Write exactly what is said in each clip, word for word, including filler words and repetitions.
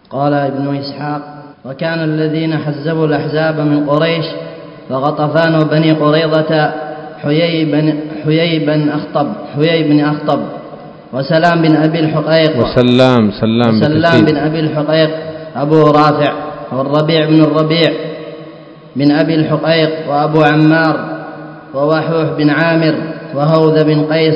قال ابن إسحاق: وكان الذين حزبوا الأحزاب من قريش وغطفان بني قريظة حيي بن, حيي بن أخطب حيي بن أخطب وسلام بن أبي الحقيق وسلام سلام, وسلام بن أبي الحقيق أبو رافع والربيع بن الربيع بن أبي الحقيق وأبو عمار ووحوح بن عامر وهوذ بن قيس.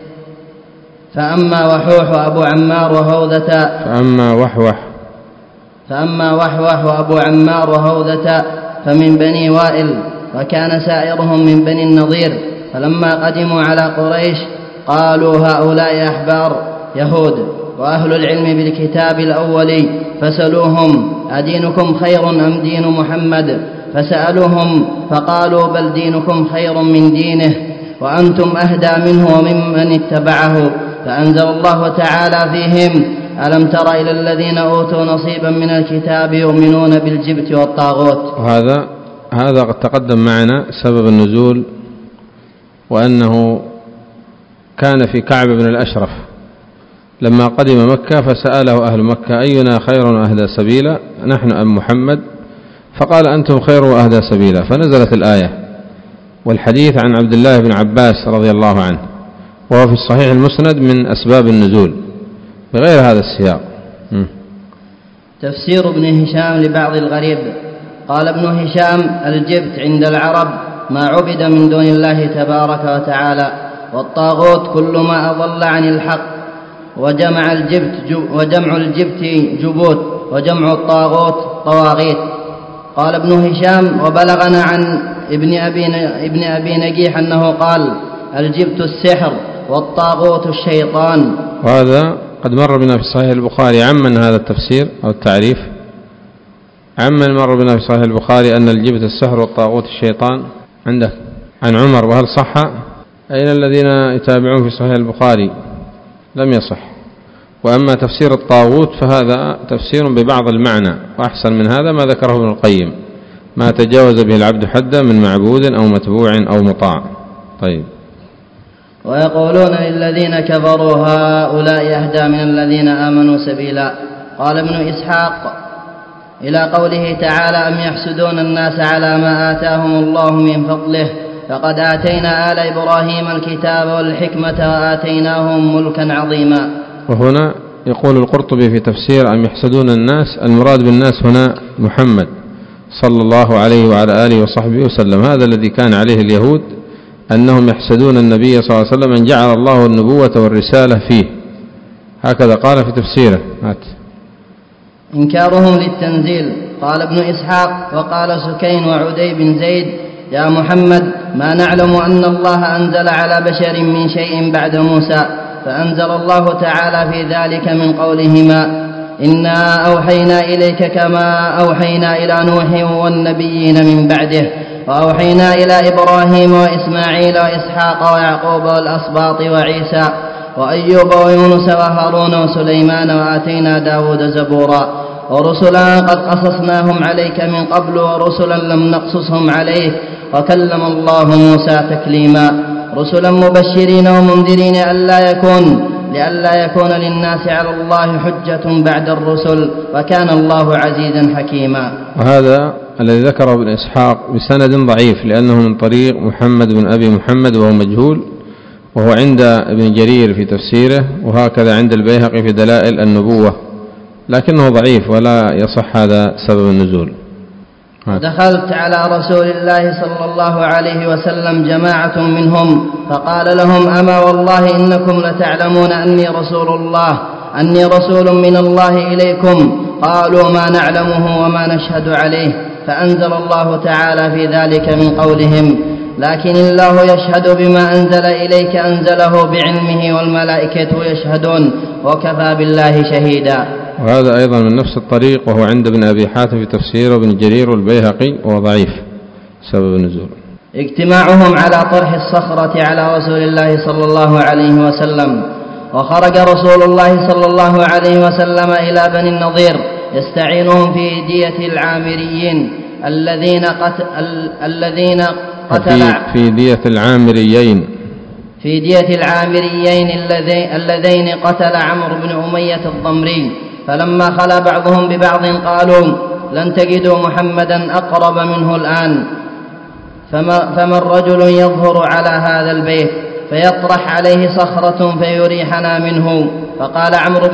فأما وحوح وأبو عمار وهوذة فأما وحوح فأما وحوح وأبو عمار وهوذة فمن بني وائل، وكان سائرهم من بني النضير. فلما قدموا على قريش قالوا: هؤلاء أحبار يهود وأهل العلم بالكتاب الأولي، فسألوهم: أدينكم خير أم دين محمد؟ فسألوهم فقالوا: بل دينكم خير من دينه وأنتم أهدى منه وممن اتبعه. فأنزل الله تعالى فيهم: ألم تر إلى الذين أوتوا نصيبا من الكتاب يؤمنون بالجبت والطاغوت. وهذا هذا قد تقدم معنا سبب النزول، وأنه كان في كعب بن الأشرف لما قدم مكة فسأله أهل مكة: أينا خير وأهدى سبيلا، نحن أم محمد؟ فقال: أنتم خير وأهدى سبيلا. فنزلت الآية. والحديث عن عبد الله بن عباس رضي الله عنه، وهو في الصحيح المسند من أسباب النزول بغير هذا السياق. م. تفسير ابن هشام لبعض الغريب. قال ابن هشام: الجبت عند العرب ما عبد من دون الله تبارك وتعالى، والطاغوت كل ما أضل عن الحق، وجمع الجبت وجمع الجبت جبوت، وجمع الطاغوت طواغيت. قال ابن هشام: وبلغنا عن ابن أبي, ابن أبي نجيح أنه قال: الجبت السحر والطاغوت الشيطان. وهذا قد مر بنا في صحيح البخاري. عمن هذا التفسير أو التعريف؟ عمن مر بنا في صحيح البخاري أن الجبت السحر والطاغوت الشيطان عندك عن عمر، وهل صح؟ أين الذين يتابعون في صحيح البخاري؟ لم يصح. وأما تفسير الطاغوت فهذا تفسير ببعض المعنى، وأحسن من هذا ما ذكره ابن القيم: ما تجاوز به العبد حدا من معبود أو متبوع أو مطاع. طيب. ويقولون للذين كفروا: هؤلاء أهدى من الذين آمنوا سبيلا. قال ابن إسحاق: إلى قوله تعالى: أم يحسدون الناس على ما آتاهم الله من فضله، فقد آتينا آل إبراهيم الكتاب والحكمة وآتيناهم ملكا عظيما. وهنا يقول القرطبي في تفسير: أم يحسدون الناس، المراد بالناس هنا محمد صلى الله عليه وعلى آله وصحبه وسلم. هذا الذي كان عليه اليهود، أنهم يحسدون النبي صلى الله عليه وسلم أن جعل الله النبوة والرسالة فيه. هكذا قال في تفسيره. هات. إنكارهم للتنزيل. قال ابن إسحاق: وقال سكين وعدي بن زيد: يا محمد، ما نعلم أن الله أنزل على بشر من شيء بعد موسى. فأنزل الله تعالى في ذلك من قولهما: إنا أوحينا إليك كما أوحينا إلى نوح والنبيين من بعده، وأوحينا إلى إبراهيم وإسماعيل وإسحاق ويعقوب والأسباط وعيسى وأيوب ويونس وهارون وسليمان، وآتينا داود زبورا، ورسلا قد قصصناهم عليك من قبل ورسلا لم نقصصهم عليك، وكلم الله موسى تكليما، رسلا مبشرين ومنذرين ألا يكون لئلا يكون للناس على الله حجة بعد الرسل، وكان الله عزيزا حكيما. وهذا الذي ذكره ابن إسحاق بسند ضعيف، لأنه من طريق محمد بن أبي محمد وهو مجهول، وهو عند ابن جرير في تفسيره، وهكذا عند البيهقي في دلائل النبوة، لكنه ضعيف ولا يصح هذا سبب النزول. دخلت على رسول الله صلى الله عليه وسلم جماعة منهم فقال لهم: أما والله إنكم لتعلمون أني رسول الله أني رسول من الله إليكم. قالوا: ما نعلمه وما نشهد عليه. فأنزل الله تعالى في ذلك من قولهم: لكن الله يشهد بما أنزل إليك أنزله بعلمه والملائكة يشهدون وكفى بالله شهيدا. وهذا أيضا من نفس الطريق، وهو عند ابن أبي حاتم في تفسير وابن جرير والبيهقي، وهو ضعيف سبب النزول. اجتماعهم على طرح الصخرة على رسول الله صلى الله عليه وسلم. وخرج رسول الله صلى الله عليه وسلم إلى بني النضير يستعينهم في دية العامريين الذين قتل الذين قتل في دية العامريين في دية العامريين اللذين قتل عمرو بن أمية الضمري. فلما خلا بعضهم ببعض قالوا لن تجدوا محمدا أقرب منه الآن، فما, فما الرجل يظهر على هذا البيت فيطرح عليه صخرة فيريحنا منه؟ فقال عمرو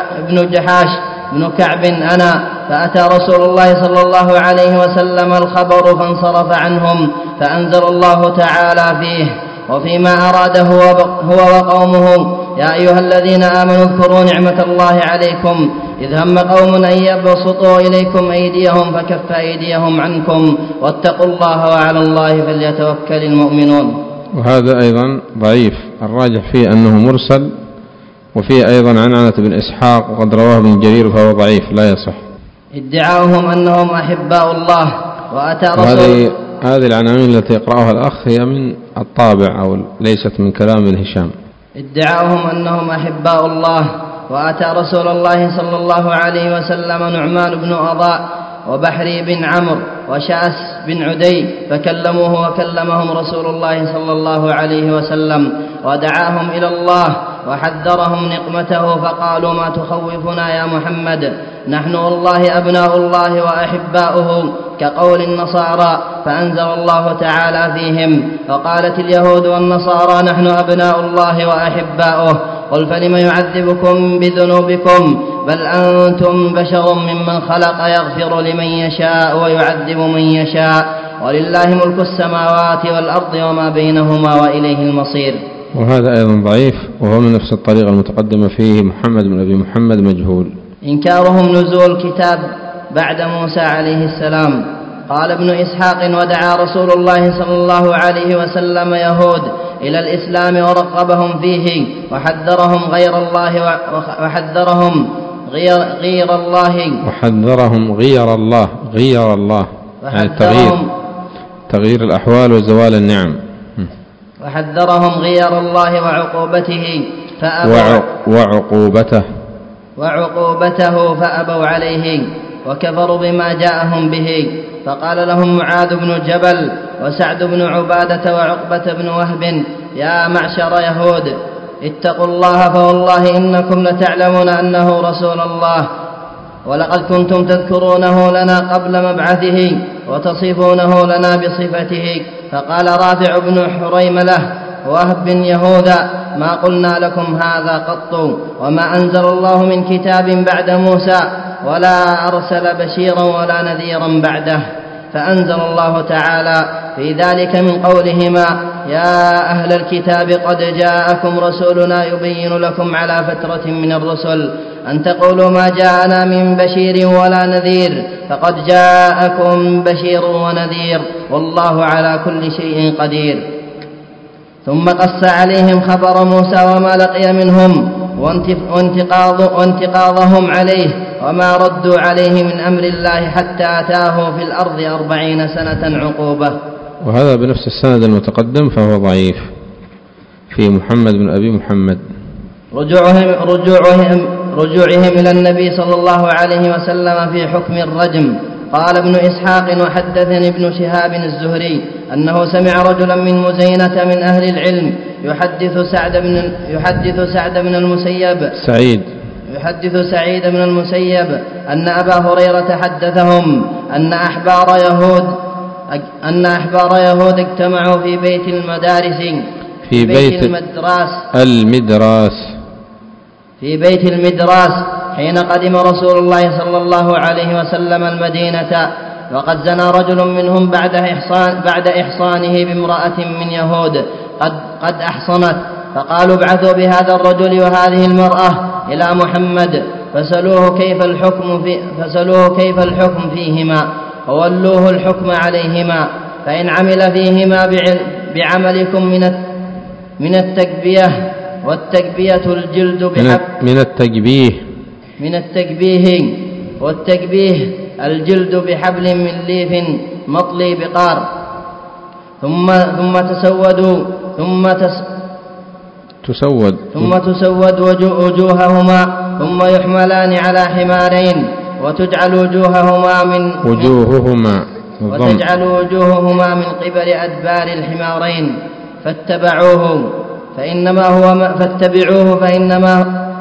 بن جحاش بن كعب أنا، فأتى رسول الله صلى الله عليه وسلم الخبر فانصرف عنهم، فأنزل الله تعالى فيه وفيما أراده هو وقومه يا أيها الذين آمنوا اذكروا نعمة الله عليكم إذ هم قوم أن يبسطوا إليكم أيديهم فكف أيديهم عنكم واتقوا الله وعلى الله فليتوكل المؤمنون. وهذا أيضا ضعيف، الراجح فيه أنه مرسل، وفيه أيضا عنعنة بن إسحاق وقد رواه ابن جرير فهو ضعيف لا يصح. ادعاؤهم أنهم أحباء الله وأتى رسول هذه هذه العناوين التي يقرأها الأخ هي من الطابع أو ليست من كلام ابن هشام. ادعاؤهم أنهم أحباء الله وأتى رسول الله صلى الله عليه وسلم نعمان بن أضاء وبحري بن عمرو وشأس بن عدي فكلموه وكلمهم رسول الله صلى الله عليه وسلم ودعاهم إلى الله وحذرهم نقمته، فقالوا ما تخوفنا يا محمد؟ نحن والله أبناء الله وأحباؤه كقول النصارى، فأنزل الله تعالى فيهم وقالت اليهود والنصارى نحن أبناء الله وأحباؤه، قل فلم يعذبكم بذنوبكم بل أنتم بشر ممن خلق يغفر لمن يشاء ويعذب من يشاء ولله ملك السماوات والأرض وما بينهما وإليه المصير. وهذا أيضا ضعيف، وهو من نفس الطريقة المتقدمة فيه محمد بن أبي محمد مجهول. إنكارهم نزول الكتاب بعد موسى عليه السلام. قال ابن إسحاق ودعا رسول الله صلى الله عليه وسلم يهود إلى الإسلام ورغبهم فيه وحذرهم غير الله وحذرهم غير, غير الله وحذرهم غير الله غير الله يعني تغيير تغيير الأحوال وزوال النعم. وحذرهم غير الله وعقوبته فأبوا وعقوبته وعقوبته فأبوا عليه وكفروا بما جاءهم به. فقال لهم معاذ بن جبل وسعد بن عبادة وعقبة بن وهب يا معشر يهود اتقوا الله فوالله إنكم لتعلمون أنه رسول الله، ولقد كنتم تذكرونه لنا قبل مبعثه وتصفونه لنا بصفته. فقال رافع بن حريملة وهب بن يهوذا ما قلنا لكم هذا قط وما أنزل الله من كتاب بعد موسى ولا أرسل بشيرا ولا نذيرا بعده. فأنزل الله تعالى في ذلك من قولهما يا أهل الكتاب قد جاءكم رسولنا يبين لكم على فترة من الرسل أن تقولوا ما جاءنا من بشير ولا نذير فقد جاءكم بشير ونذير والله على كل شيء قدير. ثم قص عليهم خبر موسى وما لقي منهم وانتقاض وانتقاضهم عليه وما ردوا عليه من أمر الله حتى أتاه في الأرض أربعين سنة عقوبة. وهذا بنفس السند المتقدم فهو ضعيف في محمد بن أبي محمد. رجوعهم, رجوعهم, رجوعهم إلى النبي صلى الله عليه وسلم في حكم الرجم. قال ابن إسحاق وحدثني ابن شهاب الزهري أنه سمع رجلا من مزينة من أهل العلم يحدث سعد بن يحدث سعد بن المسيب سعيد يحدث سعيد بن المسيب أن أبا هريرة حدثهم أن أحبار يهود أن أحبار يهود اجتمعوا في بيت المدارس في بيت, بيت المدراس المدراس في بيت المدراس حين قدم رسول الله صلى الله عليه وسلم المدينة وقد زنى رجل منهم بعد إحصان بعد إحصانه بامرأة من يهود قد قد أحصنت. فقالوا ابعثوا بهذا الرجل وهذه المرأة إلى محمد فسألوه كيف الحكم في فسألوه كيف الحكم فيهما وولوه الحكم عليهما فإن عمل فيهما بعملكم من من التكبية والتكبية الجلد بحب من التكبيه من التكبيه والتكبيه الجلد بحبل من ليف مطلي بقار ثم ثم تسودوا ثم تس تسود ثم تسود وجوههما ثم يحملان على حمارين وتجعل وجوههما من وجوههما وتجعل وجوههما من قبل أدبار الحمارين فاتبعوه فإنما هو فاتبعوه فإنما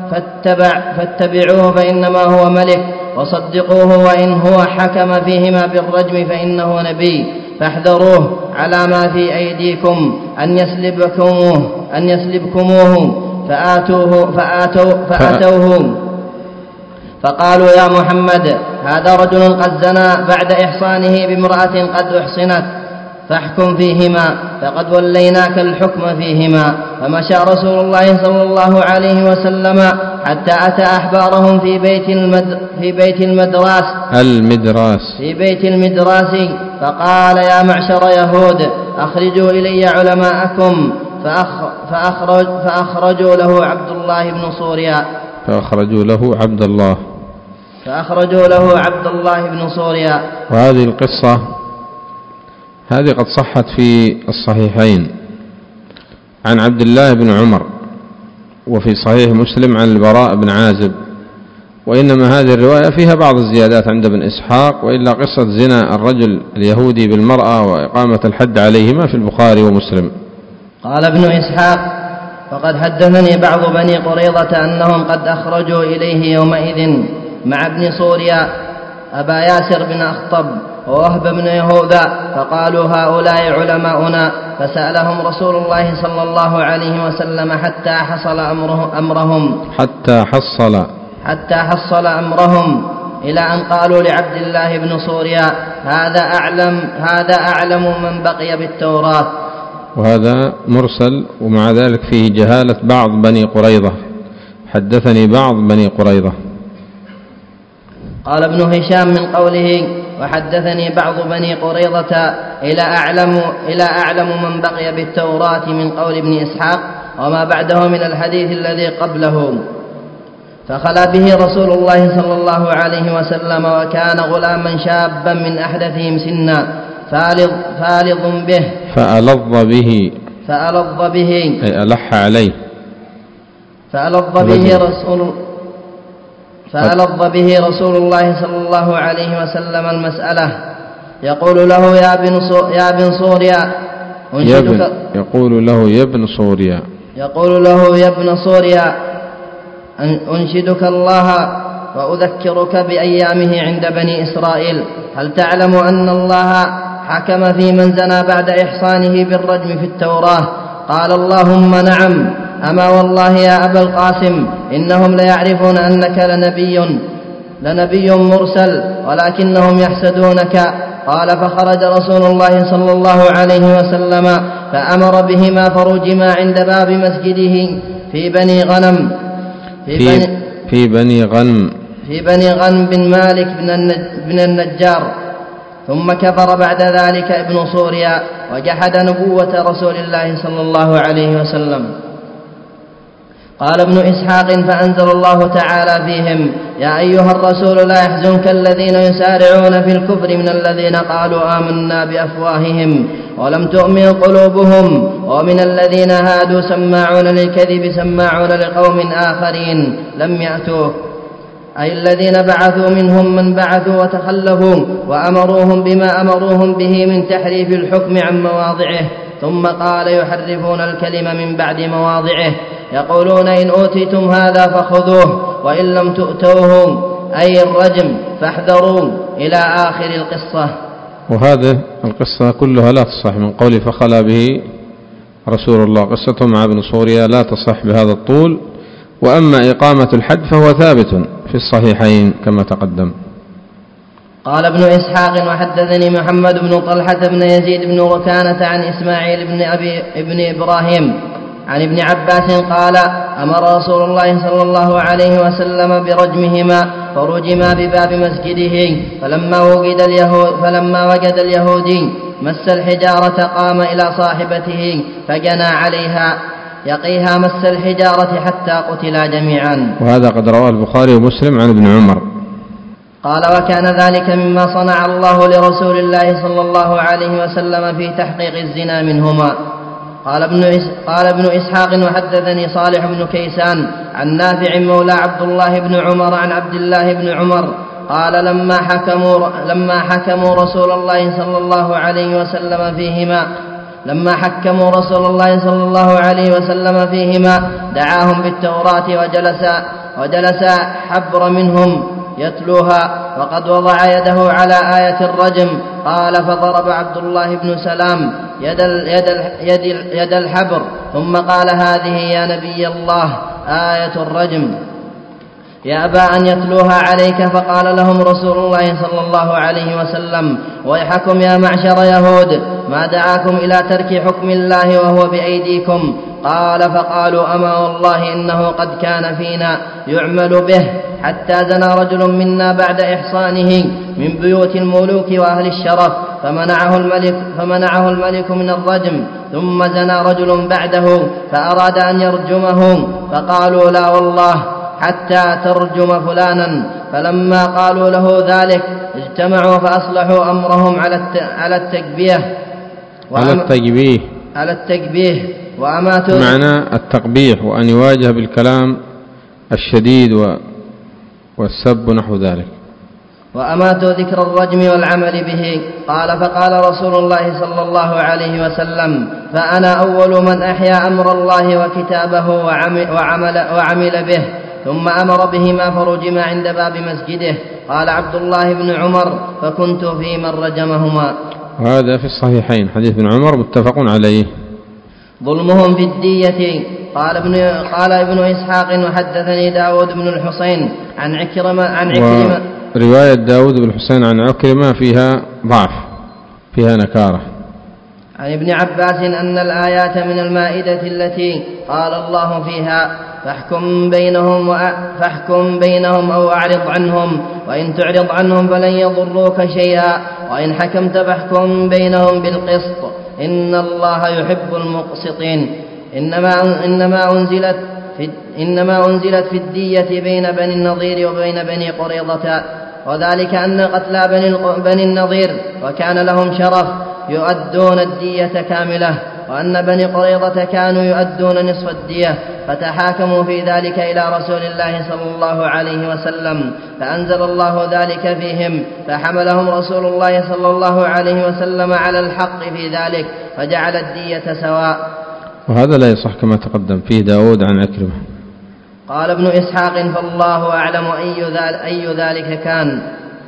فاتبع فاتبعوه فإنما هو ملك، وصدقوه وإن هو حكم فيهما بالرجم فإنه نبي، فاحذروه على ما في أيديكم أن يسلبكموه أن يسلبكموه فآتوه فآتوا فأتوه فقالوا يا محمد هذا رجل قد زنى بعد إحصانه بامرأة قد أحصنت، فاحكم فيهما، فقد وليناك الحكم فيهما. فمشى رسول الله صلى الله عليه وسلم حتى أتى أحبارهم في بيت المد في بيت المدراس المدراس في بيت المدراس فقال يا معشر يهود أخرجوا إلي علماءكم، فأخرج فأخرجوا له عبد الله بن صوريا فأخرجوا له عبد الله فأخرجوا له عبد الله بن صوريا. وهذه القصة هذه قد صحت في الصحيحين عن عبد الله بن عمر، وفي صحيح مسلم عن البراء بن عازب، وإنما هذه الرواية فيها بعض الزيادات عند ابن إسحاق، وإلا قصة زنا الرجل اليهودي بالمرأة وإقامة الحد عليهما في البخاري ومسلم. قال ابن إسحاق فقد حدثني بعض بني قريظة أنهم قد أخرجوا إليه يومئذ مع ابن صوريا أبا ياسر بن أخطب ووهب بن يهوذا، فقالوا هؤلاء علماؤنا، فسألهم رسول الله صلى الله عليه وسلم حتى حصل أمره أمرهم حتى حصل حتى حصل أمرهم إلى أن قالوا لعبد الله بن صوريا هذا أعلم هذا أعلم من بقي بالتوراة. وهذا مرسل، ومع ذلك فيه جهالة بعض بني قريظة، حدثني بعض بني قريظة. قال ابن هشام من قوله وحدثني بعض بني قريظة إلى أعلم, إلى أعلم من بقي بالتوراة من قول ابن إسحاق وما بعده من الحديث الذي قبله. فخلا به رسول الله صلى الله عليه وسلم، وكان غلاما شابا من أحدثهم سنا فالظ, فالظ به فألظ به فألظ به أي ألح عليه فألظ به رسول فألظ به رسول الله صلى الله عليه وسلم المسألة، يقول له يا بن يا بن صوريا يبن يقول له يا ابن صوريا يقول له يا ابن صوريا أنشدك الله وأذكرك بأيامه عند بني إسرائيل، هل تعلم أن الله حكم في من زنى بعد إحصانه بالرجم في التوراة؟ قال اللهم نعم، أما والله يا أبا القاسم إنهم ليعرفون أنك لنبي لنبي مرسل ولكنهم يحسدونك. قال فخرج رسول الله صلى الله عليه وسلم فأمر بهما فرجما عند باب مسجده في بني غنم في, في, بني في بني غنم في بني غنم بن مالك بن النجار. ثم كفر بعد ذلك ابن صوريا وجحد نبوة رسول الله صلى الله عليه وسلم. قال ابن إسحاق فأنزل الله تعالى فيهم يا أيها الرسول لا يحزنك الذين يسارعون في الكفر من الذين قالوا آمنا بأفواههم ولم تؤمن قلوبهم ومن الذين هادوا سماعون للكذب سماعون لقوم آخرين لم يأتوك، أي الذين بعثوا منهم من بعثوا وتخلفوا وأمروهم بما أمروهم به من تحريف الحكم عن مواضعه. ثم قال يحرفون الكلم من بعد مواضعه، يقولون إن أوتيتم هذا فخذوه وإن لم تؤتوه أي الرجم فاحذروا إلى آخر القصة. وهذه القصة كلها لا تصح من قول فخلا به رسول الله، قصته مع ابن صوريا لا تصح بهذا الطول. وأما إقامة الحد فهو ثابت في الصحيحين كما تقدم. قال ابن إسحاق وحدثني محمد بن طلحة بن يزيد بن ركانة عن إسماعيل بن أبي ابن إبراهيم عن ابن عباس قال أمر رسول الله صلى الله عليه وسلم برجمهما فرجما بباب مسجده، فلما وجد اليهود فلما وجد اليهودي مس الحجارة قام إلى صاحبته فجنى عليها يقيها مس الحجارة حتى قتلا جميعا. وهذا قد رواه البخاري ومسلم عن ابن عمر. قال وكان ذلك مما صنع الله لرسول الله صلى الله عليه وسلم في تحقيق الزنا منهما. قال ابن قال ابن إسحاق وحدثني صالح بن كيسان عن نافع مولى عبد الله بن عمر عن عبد الله بن عمر قال لما حكموا لما حكموا رسول الله صلى الله عليه وسلم فيهما لما حكموا رسول الله صلى الله عليه وسلم فيهما دعاهم بالتوراة وجلس, وجلس حبر منهم يتلوها وقد وضع يده على آية الرجم. قال فضرب عبد الله بن سلام يد, يد, يد, يد الحبر ثم قال هذه يا نبي الله آية الرجم يأبى أن يتلوها عليك. فقال لهم رسول الله صلى الله عليه وسلم ويحكم يا معشر يهود ما دعاكم إلى ترك حكم الله وهو بأيديكم. قال فقالوا أما والله إنه قد كان فينا يعمل به حتى زنى رجل منا بعد إحصانه من بيوت الملوك وأهل الشرف فمنعه الملك, فمنعه الملك من الرجم. ثم زنى رجل بعده فأراد أن يرجمه فقالوا لا والله حتى ترجم فلانا. فلما قالوا له ذلك اجتمعوا فأصلحوا أمرهم على التكبيه على التكبيه على التكبيه وأماتوا معنى التقبيح وأن يواجه بالكلام الشديد والسب نحو ذلك. وأماتوا ذكر الرجم والعمل به. قال فقال رسول الله صلى الله عليه وسلم فأنا أول من أحيا أمر الله وكتابه وعمل, وعمل, وعمل به. ثم أمر بهما فرجم عند باب مسجده. قال عبد الله بن عمر فكنت في من رجمهما. وهذا في الصحيحين حديث ابن عمر متفق عليه. ظلمهم في الدية. قال ابن, قال ابن إسحاق وحدثني داود بن الحسين عن عكرمة, عن عكرمة رواية داود بن الحسين عن عكرمة فيها ضعف فيها نكارة. عن ابن عباس أن الآيات من المائدة التي قال الله فيها فاحكم بينهم, فاحكم بينهم أو أعرض عنهم وإن تعرض عنهم فلن يضروك شيئا وإن حكمت فاحكم بينهم بالقسط إن الله يحب المقسطين. إنما, إنما, أنزلت في إنما أنزلت في الدية بين بني النضير وبين بني قريظة وذلك أن قتلى بني النضير وكان لهم شرف يؤدون الدية كاملة وأن بني قريظة كانوا يؤدون نصف الدية فتحاكموا في ذلك إلى رسول الله صلى الله عليه وسلم فأنزل الله ذلك فيهم فحملهم رسول الله صلى الله عليه وسلم على الحق في ذلك فجعل الدية سواء. وهذا لا يصح كما تقدم فيه داود عن عكرمة. قال ابن إسحاق فالله أعلم أي ذلك كان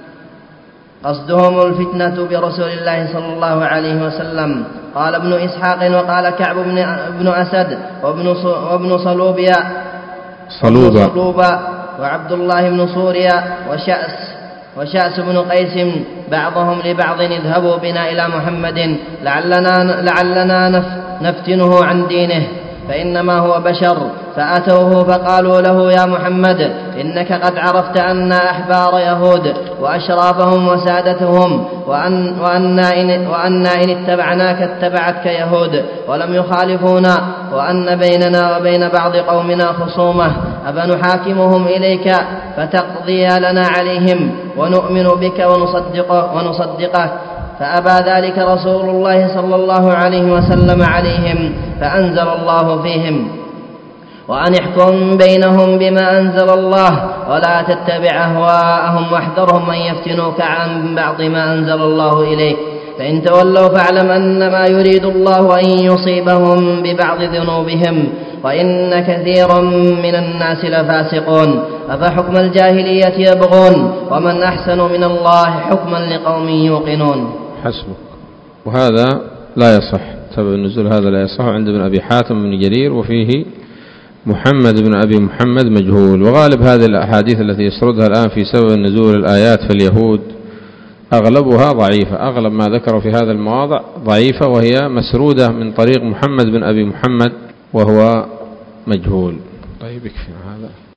قصدهم الفتنة برسول الله صلى الله عليه وسلم. قال ابن إسحاق وقال كعب بن أسد وابن, وابن صلوبيا صلوبا, صلوبا وعبد الله بن صوريا وشأس, وشأس بن قيس بعضهم لبعض اذهبوا بنا إلى محمد لعلنا, لعلنا نفتنه عن دينه فإنما هو بشر. فأتوه فقالوا له يا محمد إنك قد عرفت أن أحبار يهود وأشرافهم وسادتهم وأن, وأنا إن, وأن إن اتبعناك اتبعتك يهود ولم يخالفونا وأن بيننا وبين بعض قومنا خصومة أفنحاكمهم إليك فتقضي لنا عليهم ونؤمن بك ونصدقه, ونصدقه فأبى ذلك رسول الله صلى الله عليه وسلم عليهم فأنزل الله فيهم وأن احكم بينهم بما أنزل الله ولا تتبع أهواءهم واحذرهم أن يفتنوك عن بعض ما أنزل الله إليك فإن تولوا فاعلم أنما يريد الله أن يصيبهم ببعض ذنوبهم وإن كثيرا من الناس لفاسقون أفحكم الجاهلية يبغون ومن أحسن من الله حكما لقوم يوقنون. حسبك. وهذا لا يصح سبب النزول هذا لا يصح عند ابن أبي حاتم بن جرير وفيه محمد بن أبي محمد مجهول. وغالب هذه الأحاديث التي يسردها الآن في سبب النزول الآيات في اليهود أغلبها ضعيفة. أغلب ما ذكروا في هذا المواضع ضعيفة وهي مسرودة من طريق محمد بن أبي محمد وهو مجهول. طيب يكفي هذا.